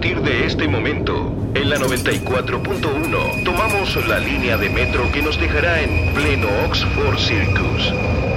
partir de este momento, en la 94.1, tomamos la línea de metro que nos dejará en pleno Oxford Circus.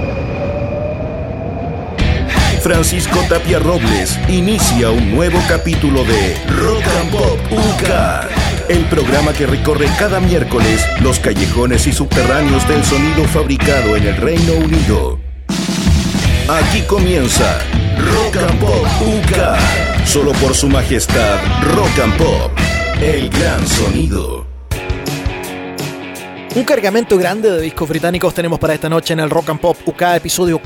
Francisco Tapia Robles inicia un nuevo capítulo de Rock and Pop UK, el programa que recorre cada miércoles los callejones y subterráneos del sonido fabricado en el Reino Unido. Aquí comienza Rock and Pop UK, solo por su majestad Rock and Pop, el gran sonido. Un cargamento grande de discos británicos tenemos para esta noche en el Rock and Pop UK, episodio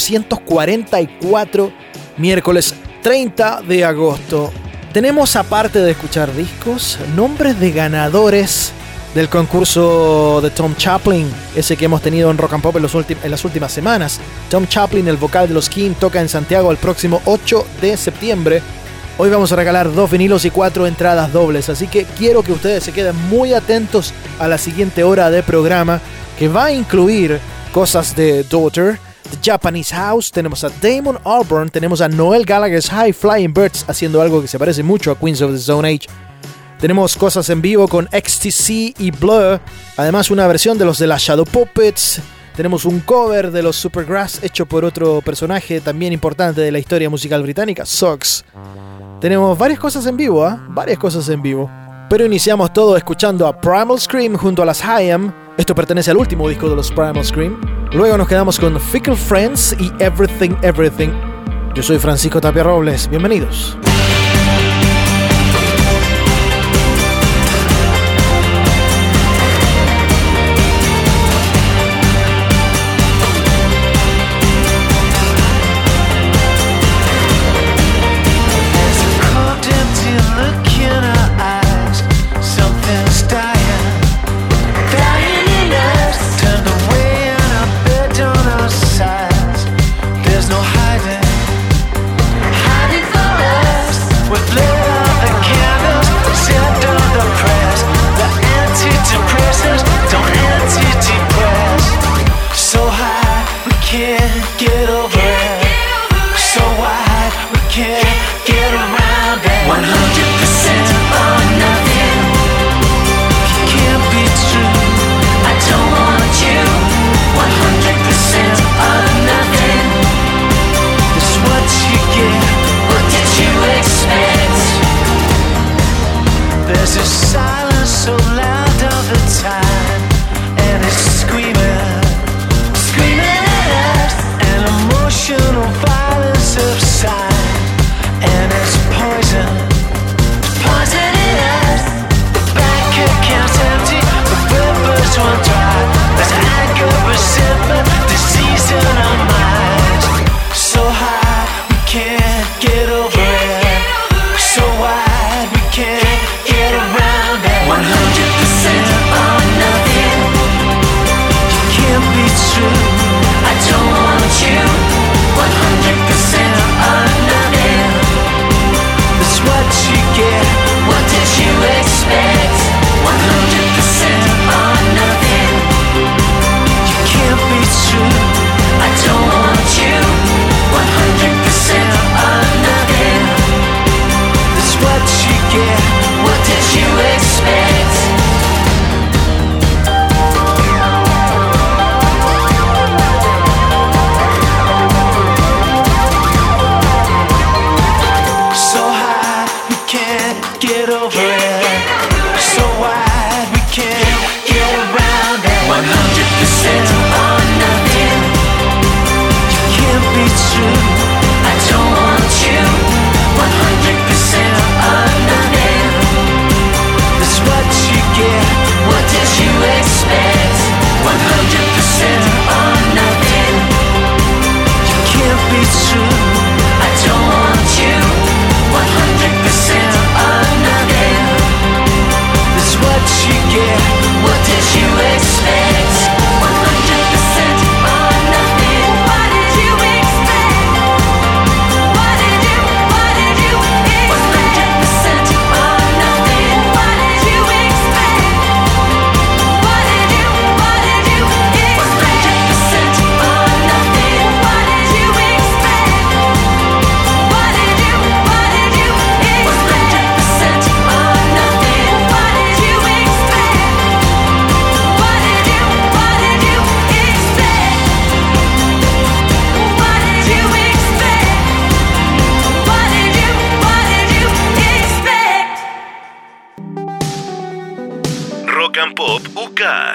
444, miércoles 30 de agosto. Tenemos, aparte de escuchar discos, nombres de ganadores del concurso de Tom Chaplin, ese que hemos tenido en Rock and Pop en las últimas semanas. Tom Chaplin, el vocal de los King, toca en Santiago el próximo 8 de septiembre. Hoy vamos a regalar 2 vinilos y 4 entradas dobles, así que quiero que ustedes se queden muy atentos a la siguiente hora de programa, que va a incluir cosas de Daughter, The Japanese House, tenemos a Damon Albarn, tenemos a Noel Gallagher's High Flying Birds haciendo algo que se parece mucho a Queens of the Stone Age. Tenemos cosas en vivo con XTC y Blur, además una versión de los de la Shadow Puppets. Tenemos un cover de los Supergrass hecho por otro personaje también importante de la historia musical británica, Suggs. Tenemos varias cosas en vivo, varias cosas en vivo. Pero iniciamos todo escuchando a Primal Scream junto a las Haim. Esto pertenece al último disco de los Primal Scream. Luego nos quedamos con Fickle Friends y Everything Everything. Yo soy Francisco Tapia Robles, bienvenidos. Hiding for us.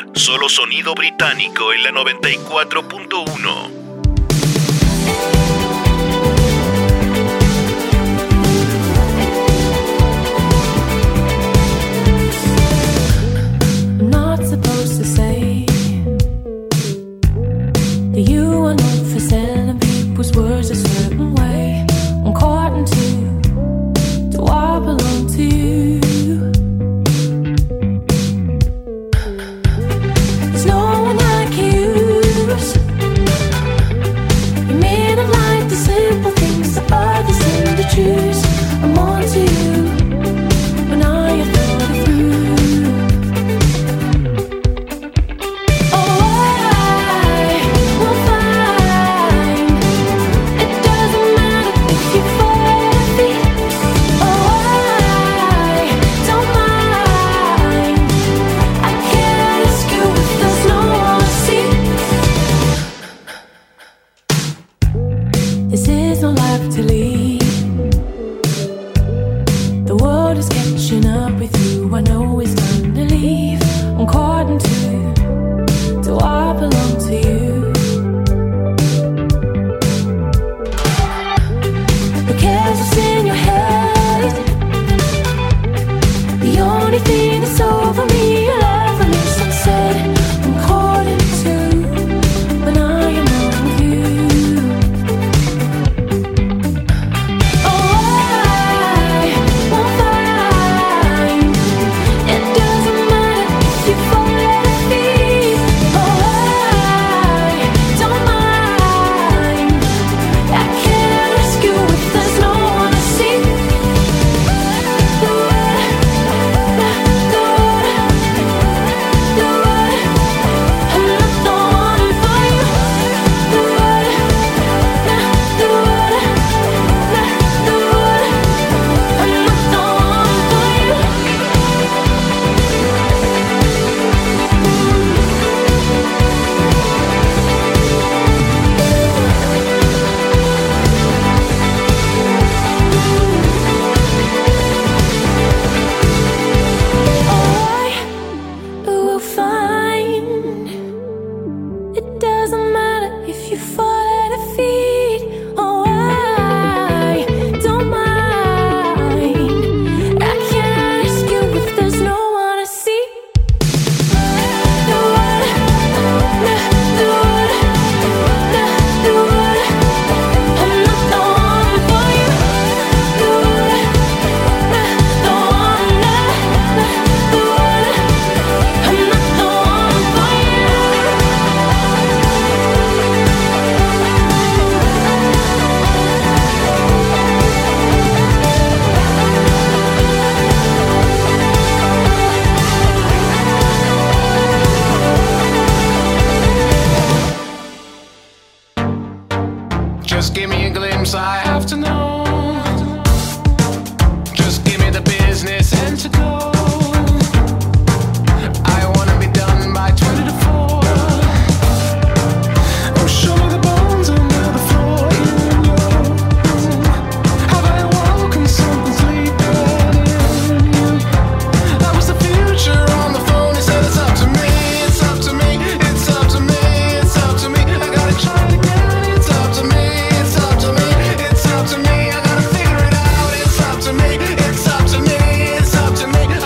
Solo sonido británico en la 94.1. You are known for selling people's words a certain way. I'm caught into I belong to you. There's no one like you. You're made of light, the simple things that others seem to choose. I'm on to you when I have thought it through. Just give me a glimpse, I have to know. Just give me the business and to go. I wanna be done by 20 to 4. Oh, show me the bones under the floor in your room. Have I awoken something sleeping in you? That was the future on the phone. He said it's up to me, it's up to me, it's up to me, it's up to me. I gotta try it again, it's up to me. It's up to me, it's up to me, I gotta figure it out. It's up to me, it's up to me, it's up to me.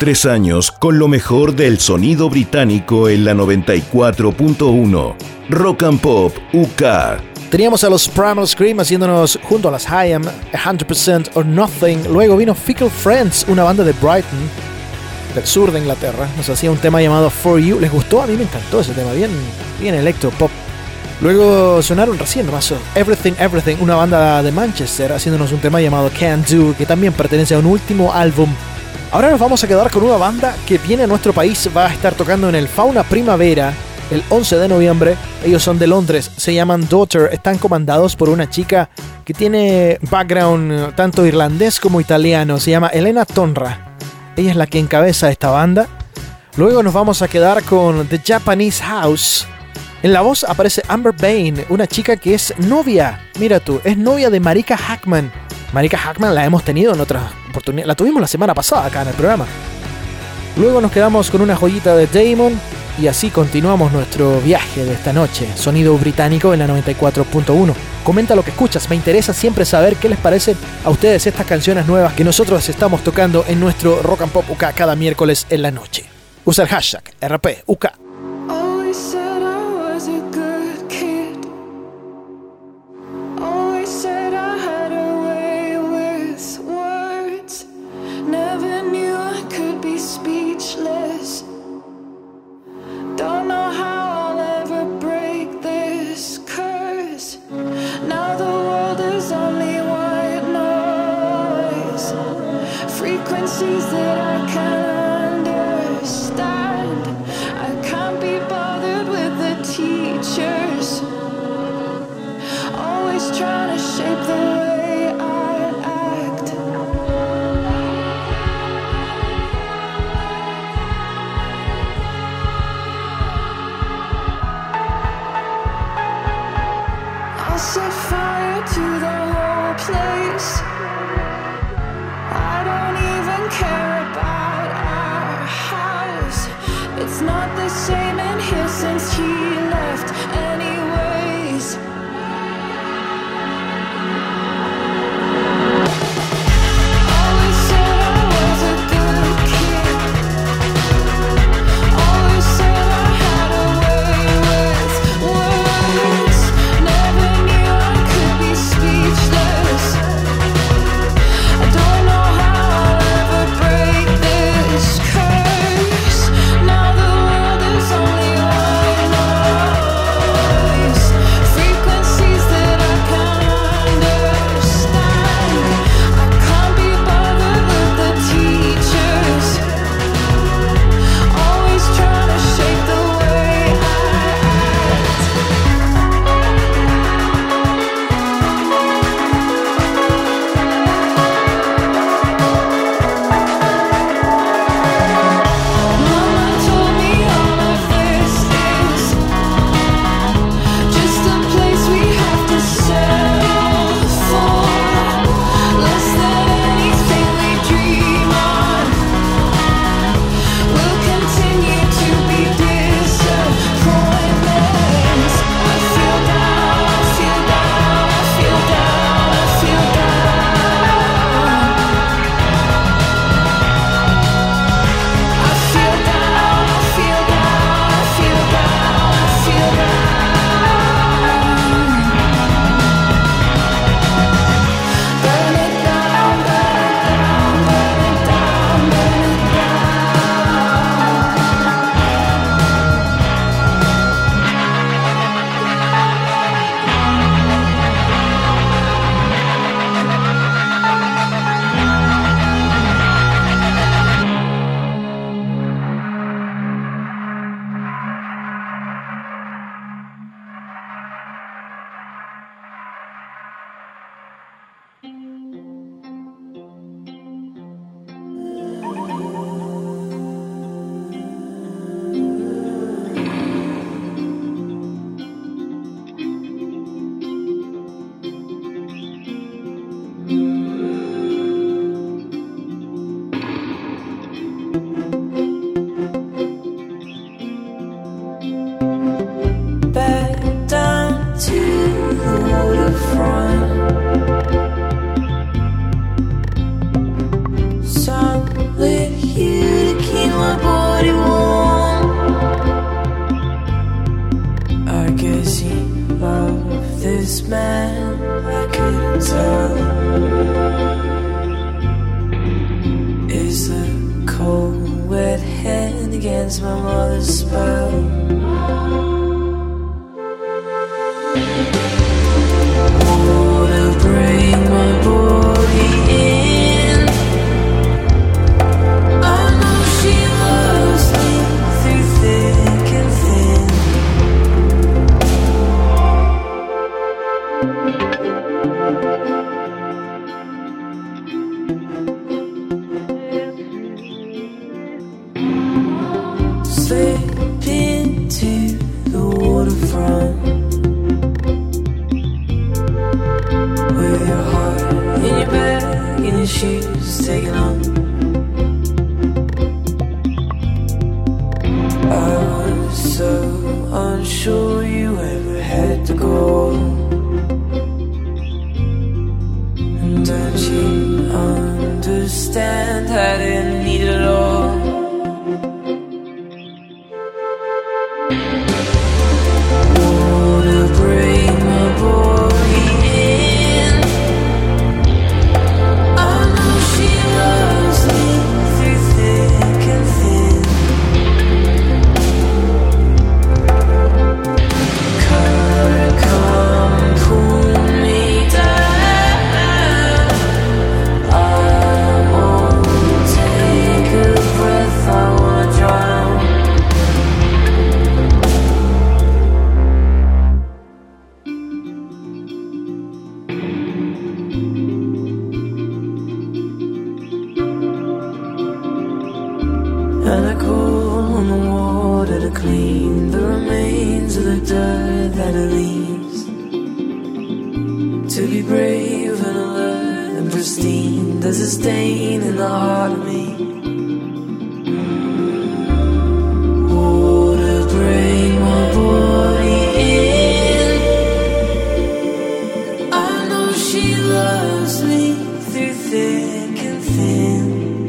3 años con lo mejor del sonido británico en la 94.1. Rock and Pop UK. Teníamos a los Primal Scream haciéndonos junto a las Haim, 100% or Nothing. Luego vino Fickle Friends, una banda de Brighton, del sur de Inglaterra. Nos hacía un tema llamado For You. ¿Les gustó? A mí me encantó ese tema, bien electropop. Luego sonaron recién nomás Everything Everything, una banda de Manchester, haciéndonos un tema llamado Can Do, que también pertenece a un último álbum. Ahora nos vamos a quedar con una banda que viene a nuestro país, va a estar tocando en el Fauna Primavera el 11 de noviembre. Ellos son de Londres, se llaman Daughter, están comandados por una chica que tiene background tanto irlandés como italiano, se llama Elena Tonra. Ella es la que encabeza esta banda. Luego nos vamos a quedar con The Japanese House. En la voz aparece Amber Bain, una chica que es novia, mira tú, es novia de Marika Hackman. Marika Hackman la hemos tenido en otras oportunidades, la tuvimos la semana pasada acá en el programa. Luego nos quedamos con una joyita de Damon y así continuamos nuestro viaje de esta noche. Sonido británico en la 94.1. Comenta lo que escuchas, me interesa siempre saber qué les parecen a ustedes estas canciones nuevas que nosotros estamos tocando en nuestro Rock and Pop UK cada miércoles en la noche. Usa el hashtag RPUK. Always said I was a good kid. Always said I had a way with words. Never knew I could be speechless. Don't know how I'll ever break this curse. Now the world is only white noise. Frequencies that I can't understand. I can't be bothered with the teachers. Always trying to shape the way I act. I'll set fire to the whole place. I don't even care about our house. It's not the same in here since he left anyways. Always said I was a good kid. Always said I had a way with words. Never knew I could be speechless. I don't know how I'll ever break this curse. Now the world is on this man, I couldn't tell. Is the cold wet hand against my mother's spell? Water bring my body in. I know she loves me through thick and thin. Slip into the waterfront with your heart in your bag and your shoes taken off. I was so unsure you ever had to go. And don't you understand, I didn't need it all. Water bring my body in. I know she loves me through thick and thin. Come pull me down. I won't take a breath, I wanna drown. And I call on the water to clean the remains of the dirt that it leaves. To be brave and alert and pristine, there's a stain in the heart of me. Water bring my body in. I know she loves me through thick and thin.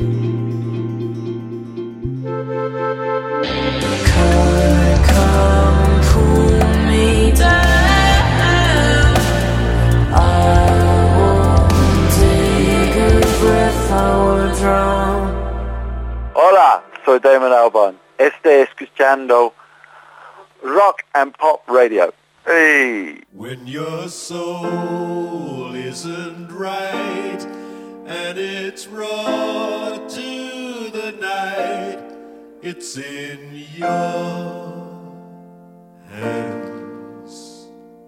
Come pull me down. I won't take a breath, I wanna drown. Hola, soy Damon Albarn. Escuchando Rock and Pop Radio. Hey. When your soul isn't right and it's raw to the night, it's in your hands.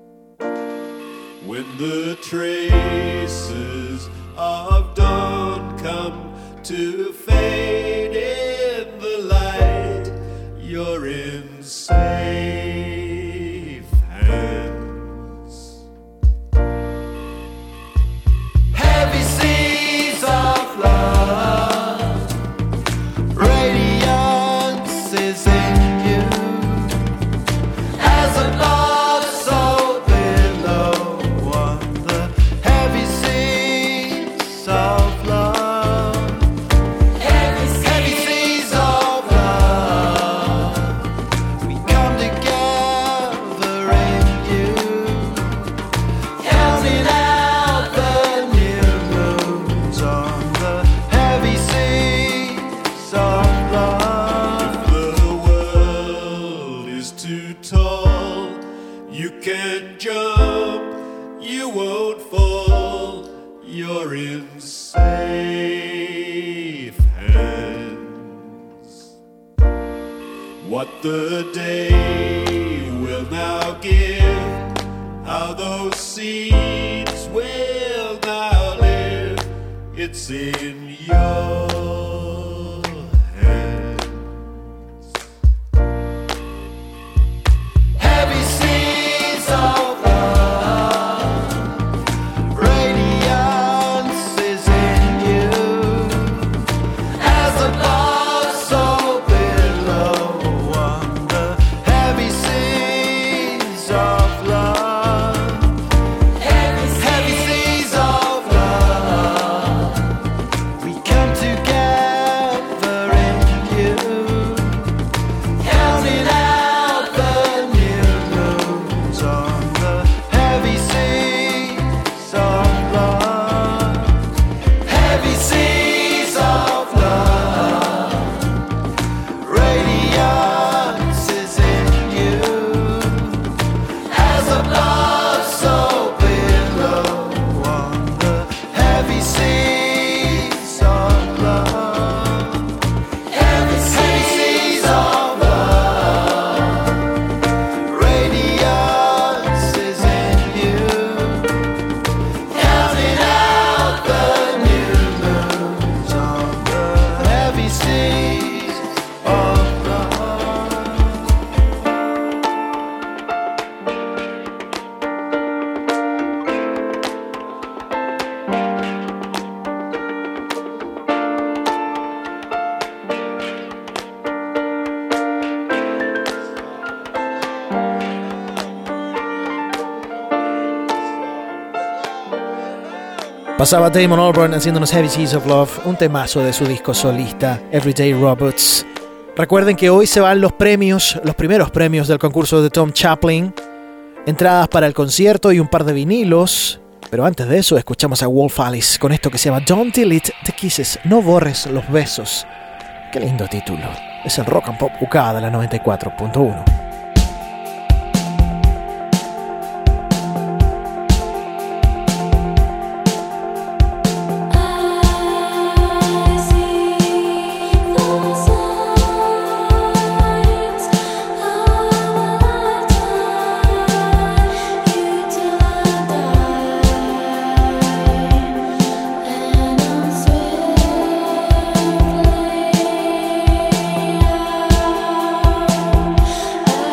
When the traces of dawn come to fade in the light, you're in safe hands. Heavy seas of love, radiance is in you. As above, so below, on the heavy seas of love. Heavy seas of love, we come together in you, counting out the new moons on the heavy seas of love. The world is too tall, you can't jump, you won't fall, you're in safe hands. What the day will now give, how those seeds will now live, it's in your hands. Heavy seas of love, radiance is in you. As above, so below, on the heavy seas of love. Heavy seas of love, we come together. Pasaba Damon Albarn haciéndonos Heavy Seas of Love, un temazo de su disco solista, Everyday Robots. Recuerden que hoy se van los premios, los primeros premios del concurso de Tom Chaplin. Entradas para el concierto y un par de vinilos. Pero antes de eso, escuchamos a Wolf Alice con esto que se llama Don't Delete the Kisses, no borres los besos. Qué lindo título. Es el Rock and Pop UK de la 94.1. I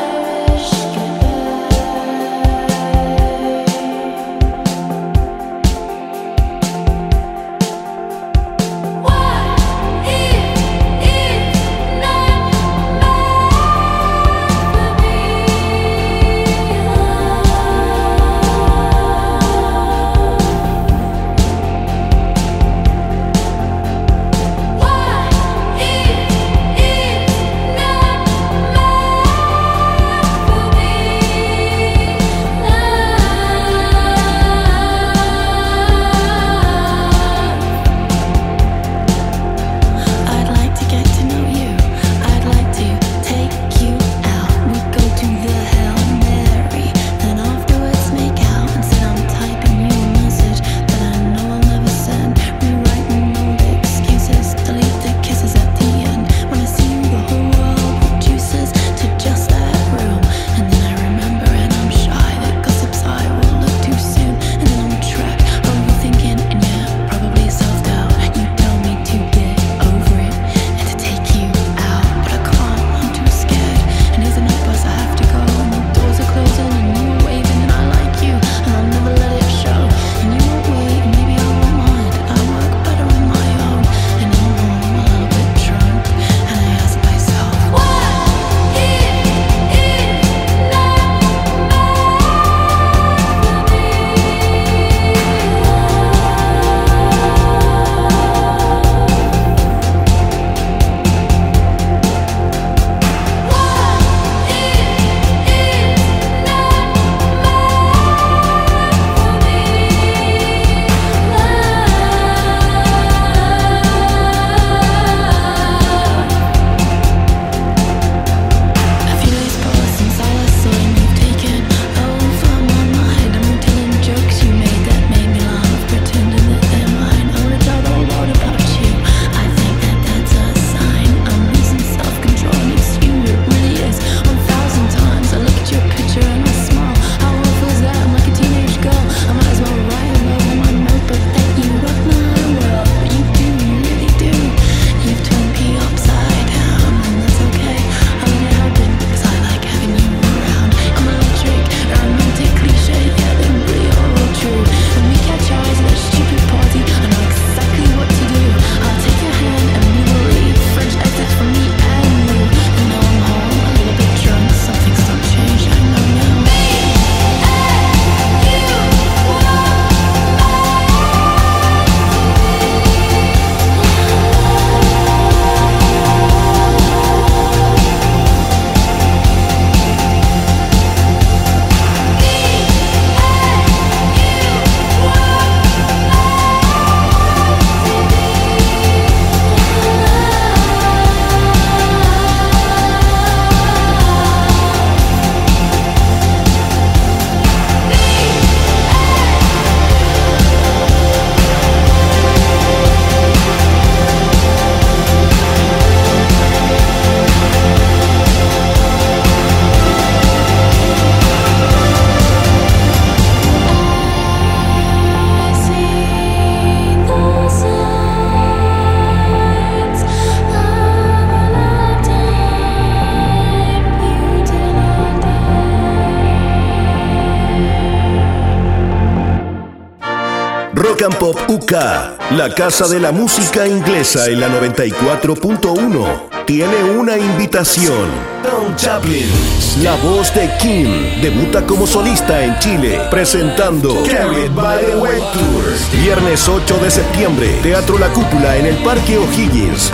Rock and Pop UK, la casa de la música inglesa en la 94.1, tiene una invitación. Tom Chaplin, la voz de King, debuta como solista en Chile, presentando Carried by the Wet Tour. Viernes 8 de septiembre, Teatro La Cúpula en el Parque O'Higgins.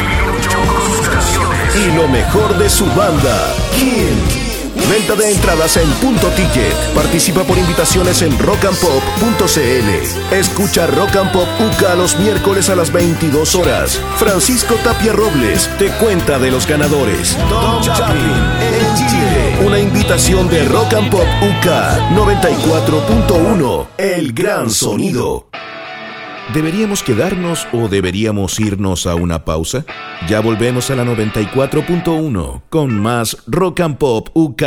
Y lo mejor de su banda, King. Venta de entradas en Punto Ticket. Participa por invitaciones en rockandpop.cl. Escucha Rock and Pop UK los miércoles a las 22 horas. Francisco Tapia Robles te cuenta de los ganadores. Tom Chaplin en Chile. Una invitación de Rock and Pop UK 94.1. El gran sonido. ¿Deberíamos quedarnos o deberíamos irnos a una pausa? Ya volvemos a la 94.1 con más Rock and Pop UK.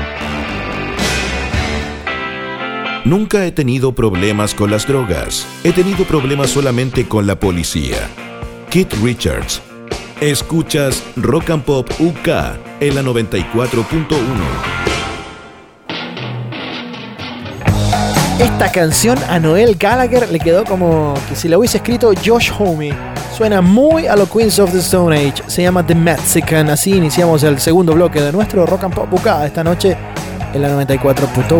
Nunca he tenido problemas con las drogas. He tenido problemas solamente con la policía. Keith Richards. Escuchas Rock and Pop UK en la 94.1. Esta canción a Noel Gallagher le quedó como que si la hubiese escrito Josh Homme. Suena muy a los Queens of the Stone Age. Se llama The Mexican. Así iniciamos el segundo bloque de nuestro Rock and Pop UK esta noche en la 94.1.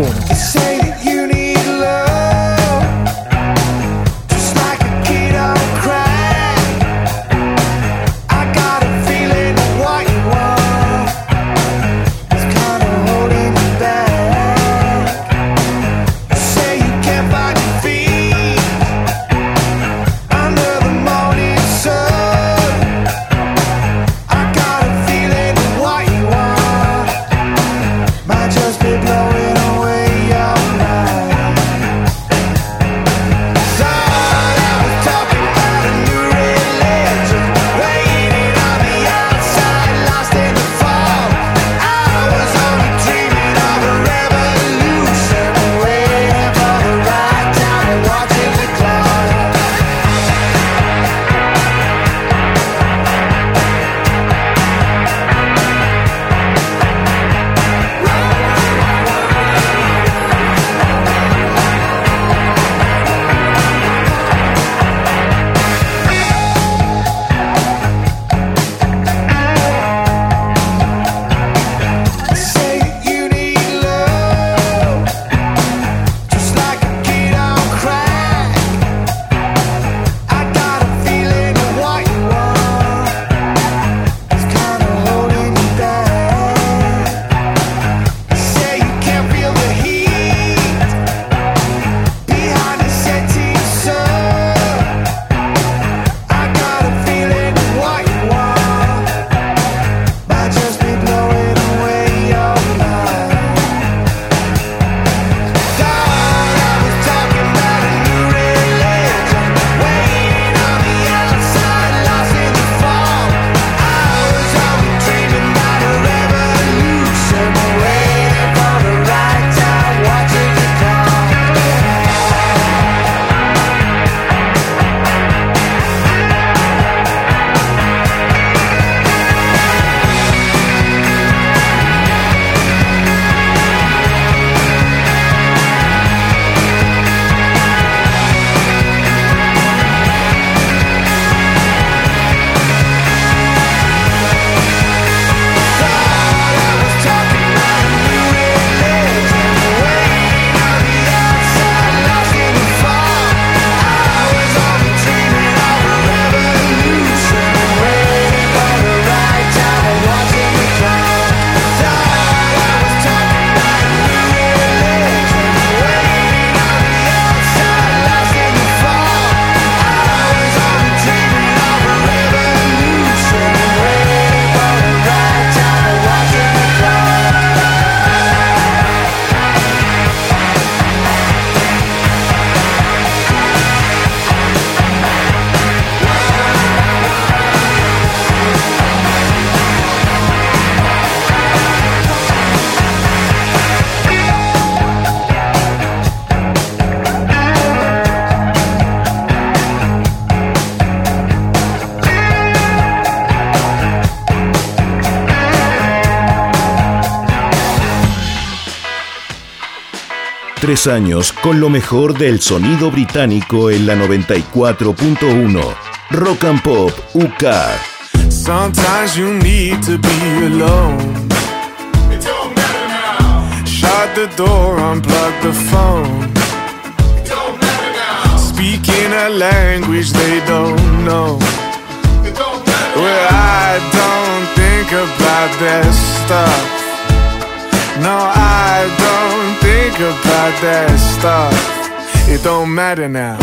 3 años con lo mejor del sonido británico en la 94.1. Rock and Pop UK. Sometimes you need to be alone. It don't matter now. Shut the door, unplug the phone. It don't matter now. Speaking a language they don't know. It don't matter. Well, I don't think about that stuff. No, I don't think about that stuff. It don't matter now.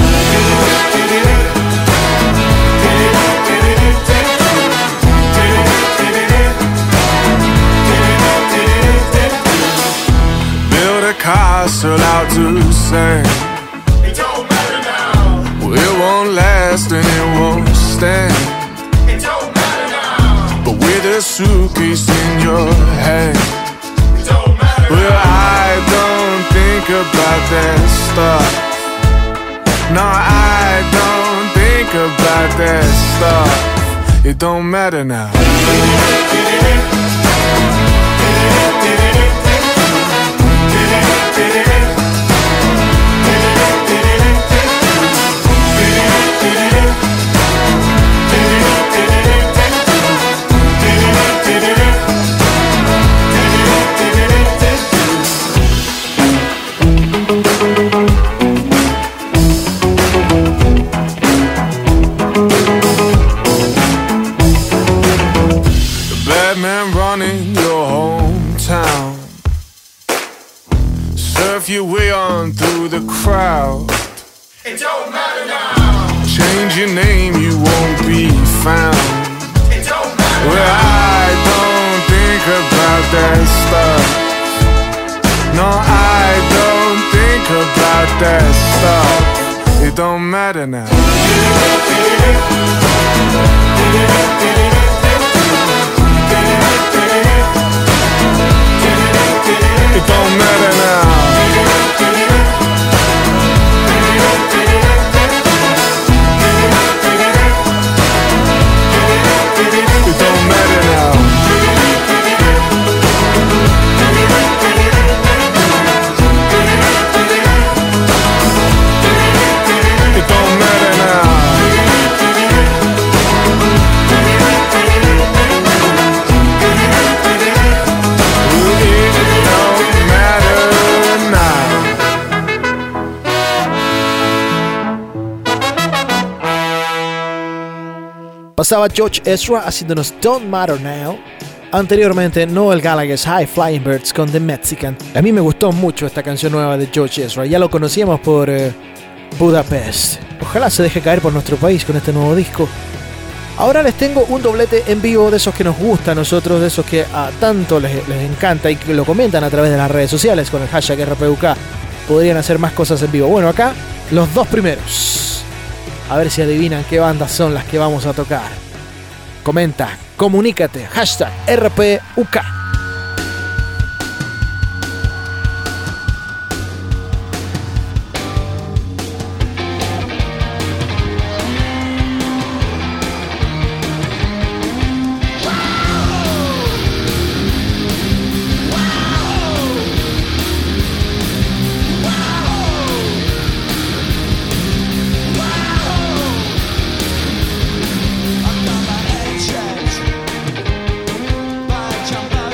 Build a castle out to sing. It don't matter now. Well, it won't last and it won't stand. It don't matter now. But with a suitcase in your hand. Well, I don't think about that stuff. No, I don't think about that stuff. It don't matter now. Your way on through the crowd. It don't matter now. Change your name, you won't be found. It don't matter. Well, I don't think about that stuff. No, I don't think about that stuff. It don't matter now. It don't matter now. Pasaba George Ezra haciéndonos Don't Matter Now. Anteriormente Noel Gallagher's High Flying Birds con The Mexican. A mí me gustó mucho esta canción nueva de George Ezra. Ya lo conocíamos por Budapest. Ojalá se deje caer por nuestro país con este nuevo disco. Ahora les tengo un doblete en vivo de esos que nos gusta a nosotros, de esos que a tanto les encanta y que lo comentan a través de las redes sociales con el hashtag RPUK. Podrían hacer más cosas en vivo. Bueno, acá los dos primeros. A ver si adivinan qué bandas son las que vamos a tocar. Comenta, comunícate, hashtag RPUK. Jump out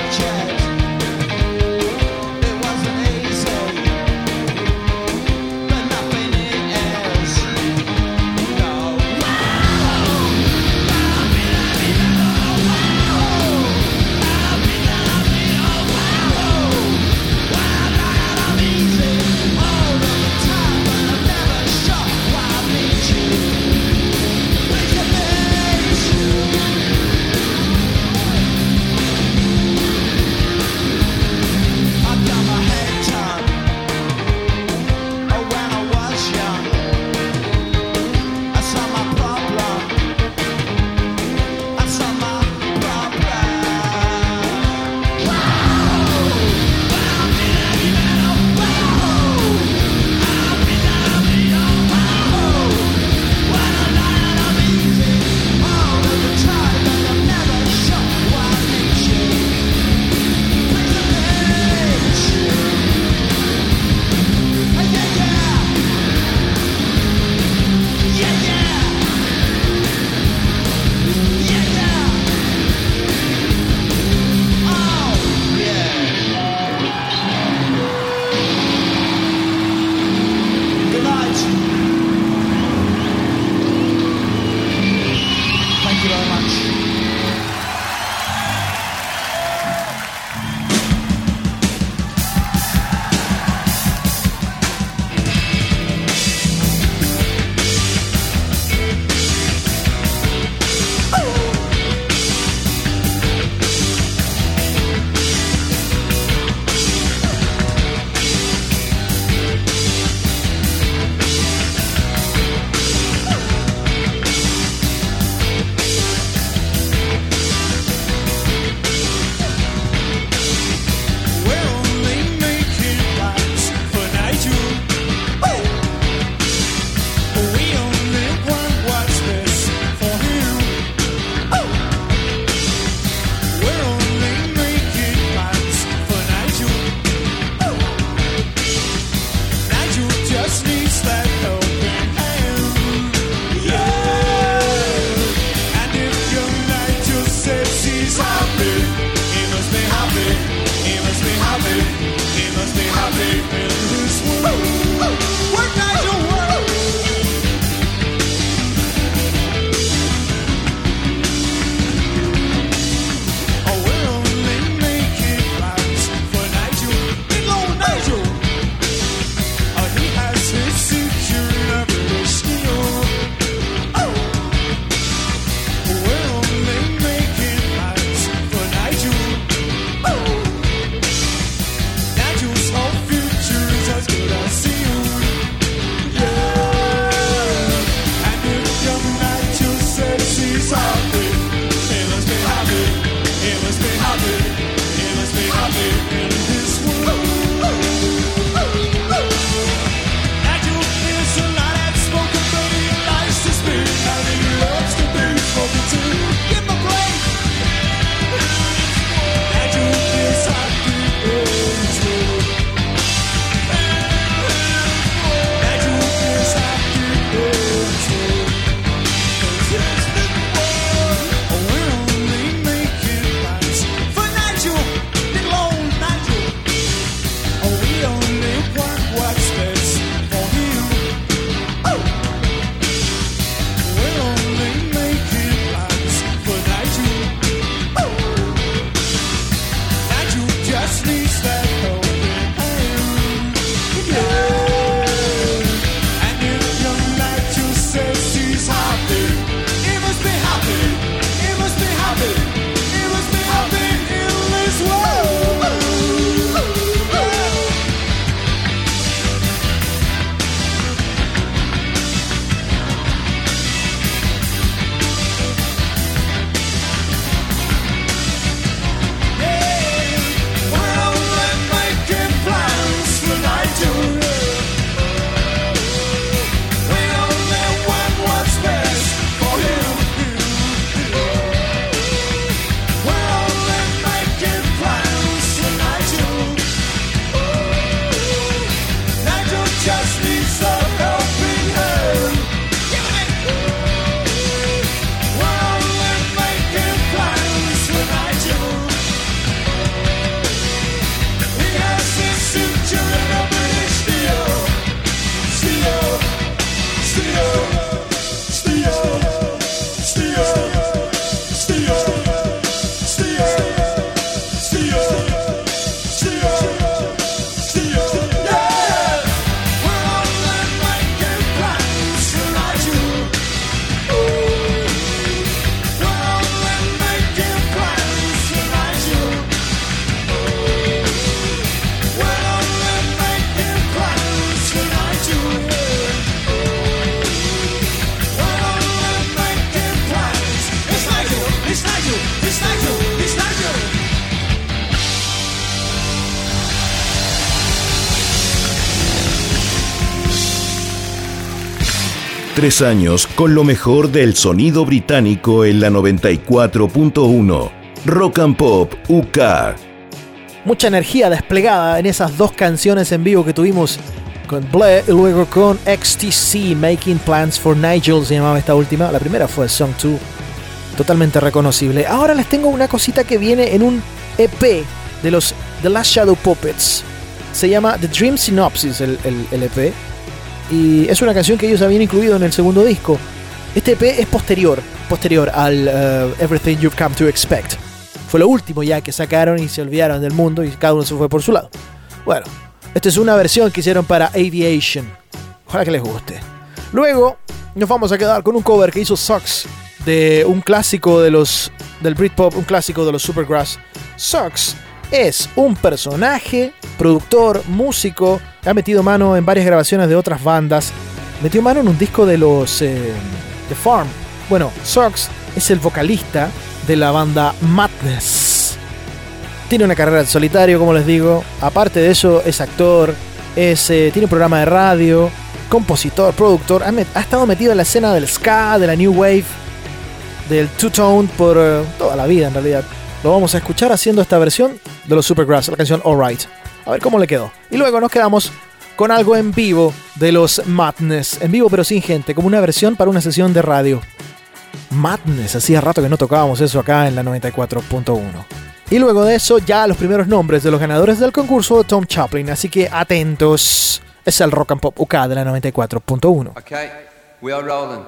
3 años con lo mejor del sonido británico en la 94.1. Rock and Pop UK. Mucha energía desplegada en esas dos canciones en vivo que tuvimos con Bleh y luego con XTC, Making Plans for Nigel se llamaba esta última. La primera fue Song 2, totalmente reconocible. Ahora les tengo una cosita que viene en un EP de los The Last Shadow Puppets. Se llama The Dream Synopsis el EP, y es una canción que ellos habían incluido en el segundo disco. Este EP es posterior al Everything You've Come to Expect. Fue lo último ya que sacaron y se olvidaron del mundo y cada uno se fue por su lado. Bueno, esta es una versión que hicieron para Aviation. Ojalá que les guste. Luego nos vamos a quedar con un cover que hizo Sucks de un clásico del Britpop, un clásico de los Supergrass. Sucks es un personaje, productor, músico, ha metido mano en varias grabaciones de otras bandas. Metió mano en un disco de los The Farm. Bueno, Sucks es el vocalista de la banda Madness. Tiene una carrera en solitario, como les digo. Aparte de eso, es actor, tiene un programa de radio, compositor, productor. Ha estado metido en la escena del ska, de la New Wave, del Two-Tone por toda la vida en realidad. Lo vamos a escuchar haciendo esta versión de los Supergrass, la canción Alright. A ver cómo le quedó. Y luego nos quedamos con algo en vivo de los Madness. En vivo pero sin gente, como una versión para una sesión de radio. Madness, hacía rato que no tocábamos eso acá en la 94.1. Y luego de eso ya los primeros nombres de los ganadores del concurso de Tom Chaplin. Así que atentos. Es el Rock and Pop UK de la 94.1. Okay, we are rolling.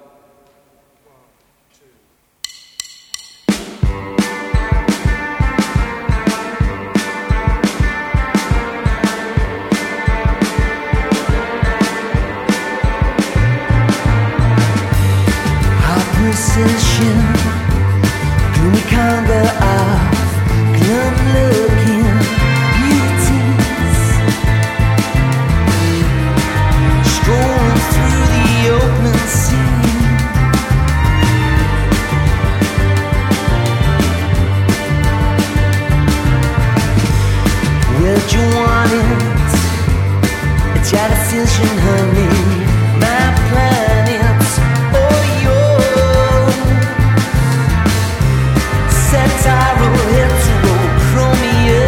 Precision, gloomy conga of glum-looking beauties, strolling through the open scene. Where'd you want it? It's your decision, honey. My planets, oh, yours. Satire heterochromia.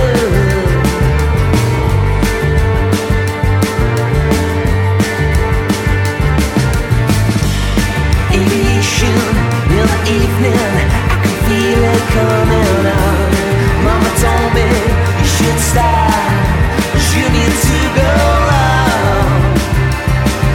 Aviation in the evening, I can feel it coming on. Mama told me you should stop, you need to go on.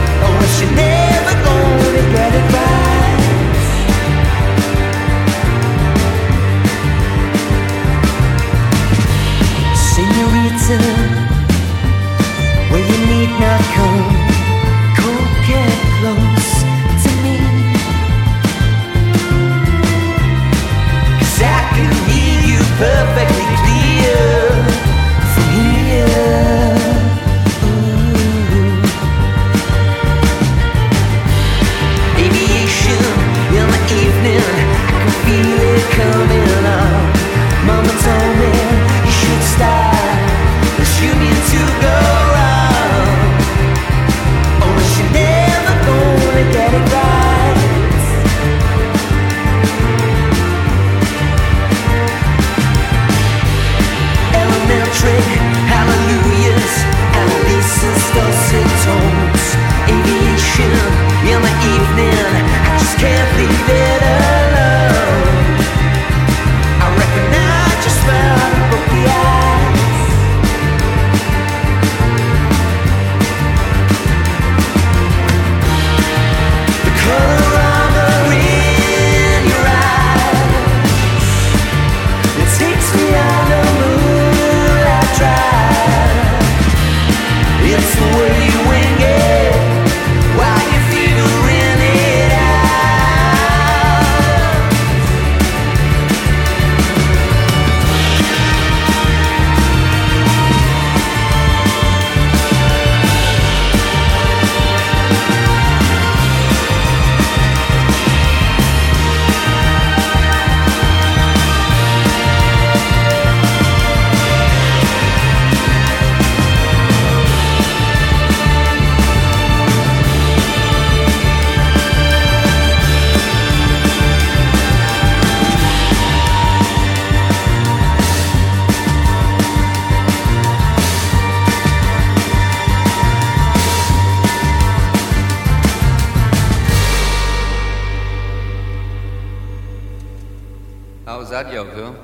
radio,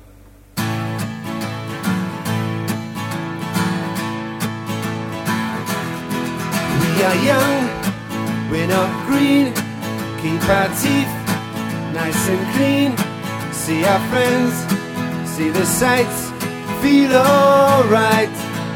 We are young, we're not green. Keep our teeth nice and clean. See our friends, see the sights, feel alright.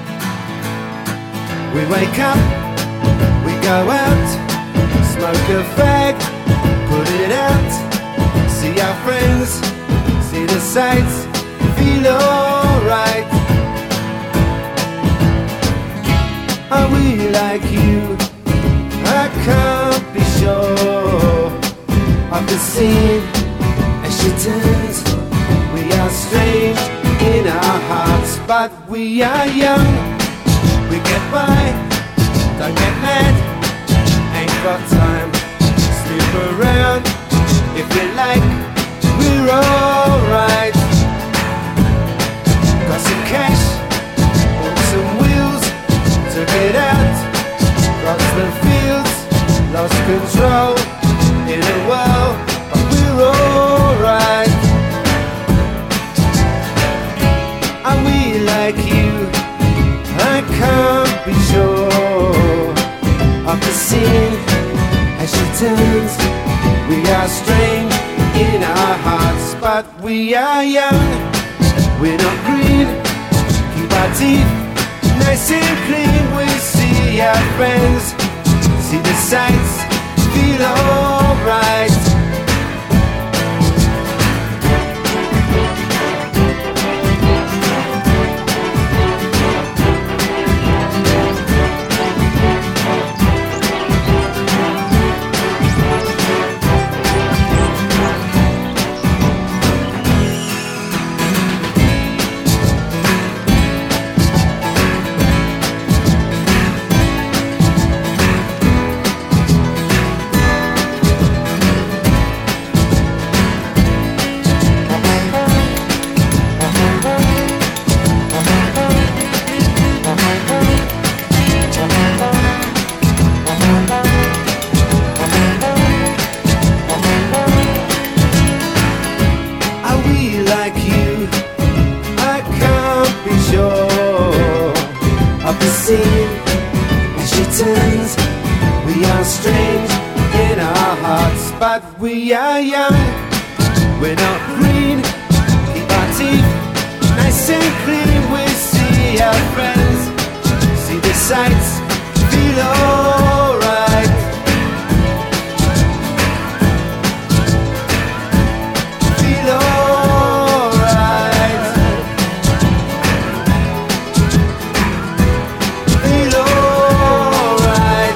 We wake up, we go out, smoke a fag, put it out. See our friends, see the sights, feel alright. Are we like you? I can't be sure of the scene as she turns. We are strange in our hearts, but we are young. We get by, don't get mad, ain't got time. Sleep around, if you like, we're alright. Got some cash, on some wheels, took it out, cross the fields, lost control in a whirl, but we're alright. Are we like you? I can't be sure of the scene as she turns. We are strange in our hearts, but we are young. We're not green, keep our teeth nice and clean. We see our friends, see the sights, feel alright. But we are young, we're not green. Keep our teeth nice and clean. We see our friends, see the sights, feel alright. Feel alright. Feel alright.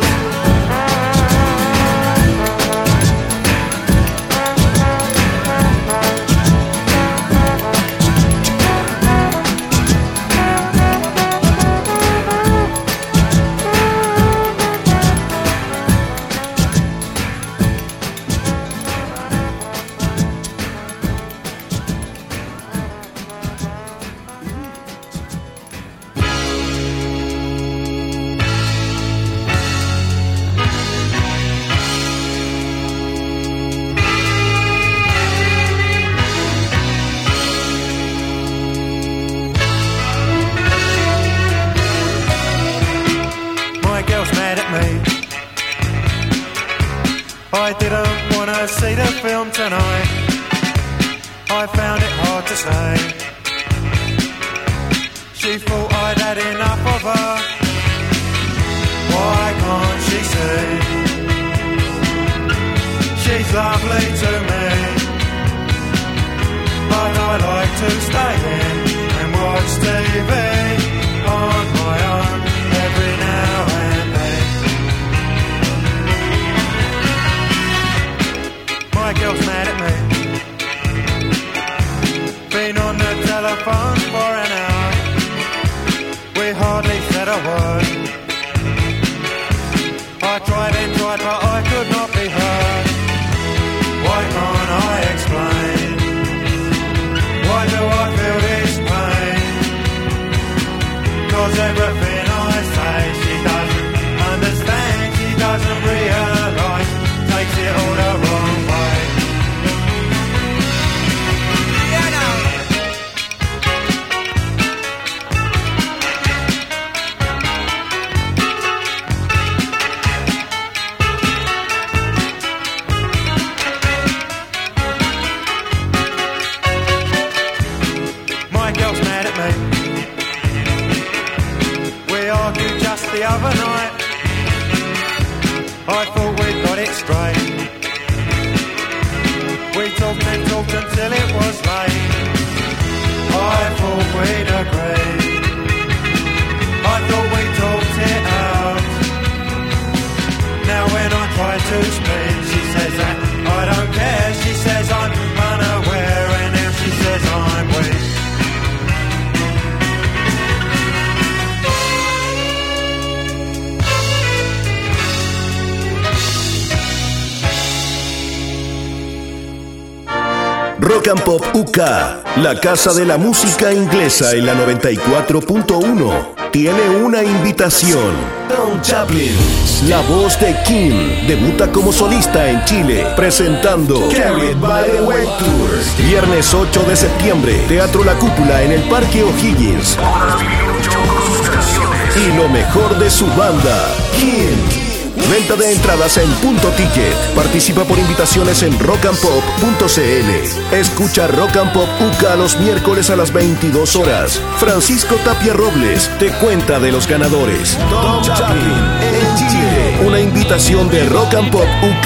I didn't want to see the film tonight. I found it hard to say. She thought I'd had enough of her. Why can't she see? She's lovely to me, but I like to stay in and watch TV on my own every now and then. My girl's mad at me. Been on the telephone for an hour. We hardly said a word. I tried and tried, but I could not be heard. Why can't I explain? Why do I feel this pain? 'Cause argued just the other night. I thought we got it straight. We talked and talked until it was late. I thought we'd agreed. I thought we talked it out. Now when I try to speak, she says that I don't care. She says I'm unaware, and now she says I'm weak. Rock and Pop UK, la casa de la música inglesa en la 94.1, tiene una invitación. Tom Chaplin, la voz de King, debuta como solista en Chile, presentando Carried by the Wave Tour. Viernes 8 de septiembre, Teatro La Cúpula en el Parque O'Higgins. Y lo mejor de su banda, King. Venta de entradas en Punto Ticket. Participa por invitaciones en rockandpop.cl. Escucha Rock and Pop UK los miércoles a las 22 horas. Francisco Tapia Robles te cuenta de los ganadores. Tom Chaplin en Chile. Una invitación de Rock and Pop UK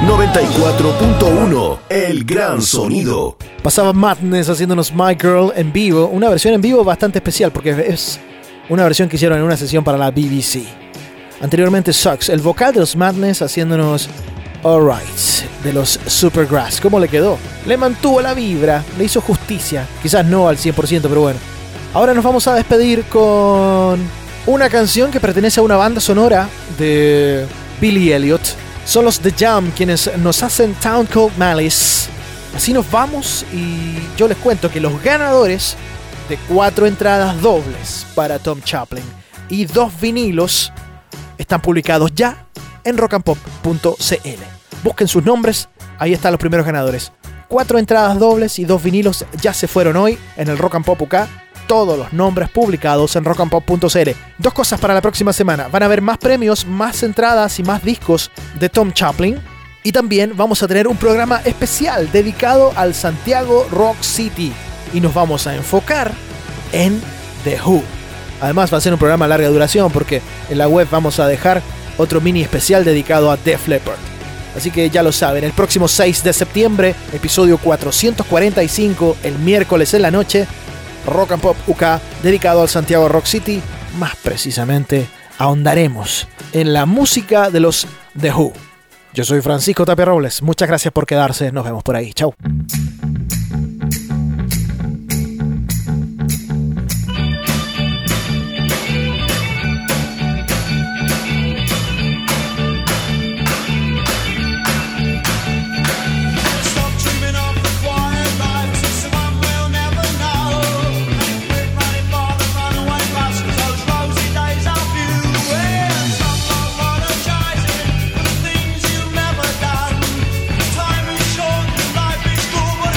94.1. El gran sonido. Pasaba Madness haciéndonos My Girl en vivo. Una versión en vivo bastante especial porque es una versión que hicieron en una sesión para la BBC. Anteriormente Sucks, el vocal de los Madness haciéndonos Alright de los Supergrass. ¿Cómo le quedó? Le mantuvo la vibra, le hizo justicia. Quizás no al 100%, pero bueno. Ahora nos vamos a despedir con una canción que pertenece a una banda sonora de Billy Elliot. Son los The Jam quienes nos hacen Town Called Malice. Así nos vamos y yo les cuento que los ganadores de 4 entradas dobles para Tom Chaplin y 2 vinilos están publicados ya en rockandpop.cl. Busquen sus nombres, ahí están los primeros ganadores. 4 entradas dobles y 2 vinilos ya se fueron hoy en el Rock and Pop UK. Todos los nombres publicados en rockandpop.cl. 2 cosas para la próxima semana. Van a haber más premios, más entradas y más discos de Tom Chaplin. Y también vamos a tener un programa especial dedicado al Santiago Rock City. Y nos vamos a enfocar en The Who. Además va a ser un programa de larga duración porque en la web vamos a dejar otro mini especial dedicado a Def Leppard. Así que ya lo saben, el próximo 6 de septiembre, episodio 445, el miércoles en la noche, Rock and Pop UK, dedicado al Santiago Rock City. Más precisamente, ahondaremos en la música de los The Who. Yo soy Francisco Tapia Robles, muchas gracias por quedarse, nos vemos por ahí, chau. Time is short, life is cool, but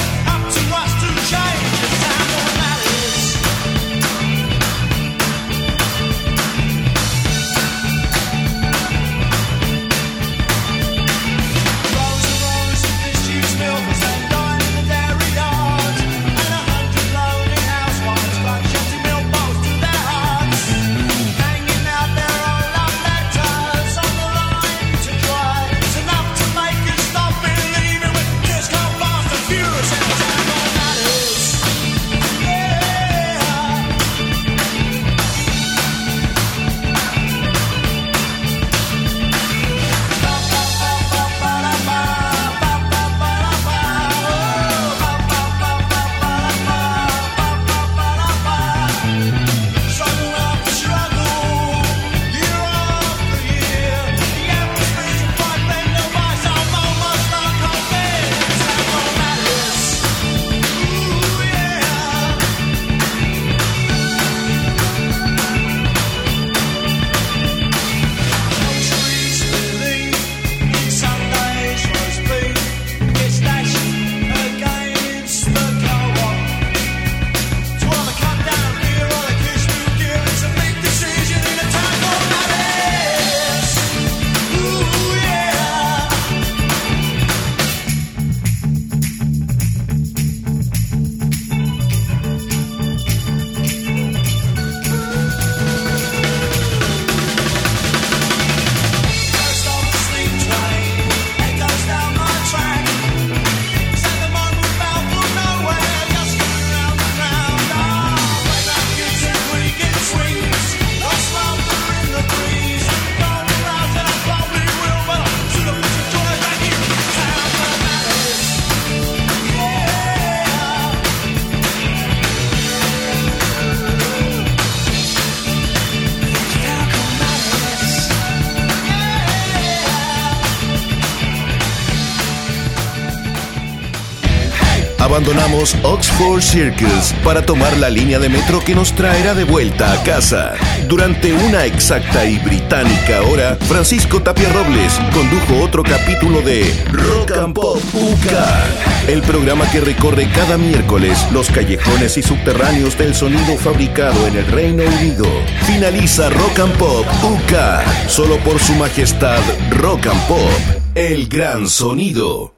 abandonamos Oxford Circus para tomar la línea de metro que nos traerá de vuelta a casa. Durante una exacta y británica hora, Francisco Tapia Robles condujo otro capítulo de Rock and Pop UK, el programa que recorre cada miércoles los callejones y subterráneos del sonido fabricado en el Reino Unido. Finaliza Rock and Pop UK, solo por su majestad Rock and Pop, el gran sonido.